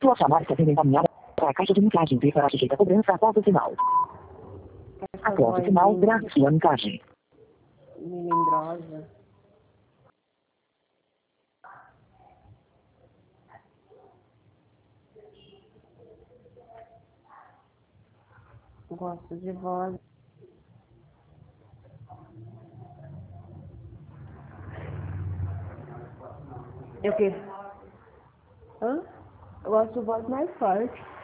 Sua chamada está sendo encaminhada para a caixa de mensagem e será sujeita a cobrança após o sinal. Após o sinal, grave sua mensagem. Melindrosa. Gosto de voz. Eu que? Hã? Eu gosto de voz mais forte.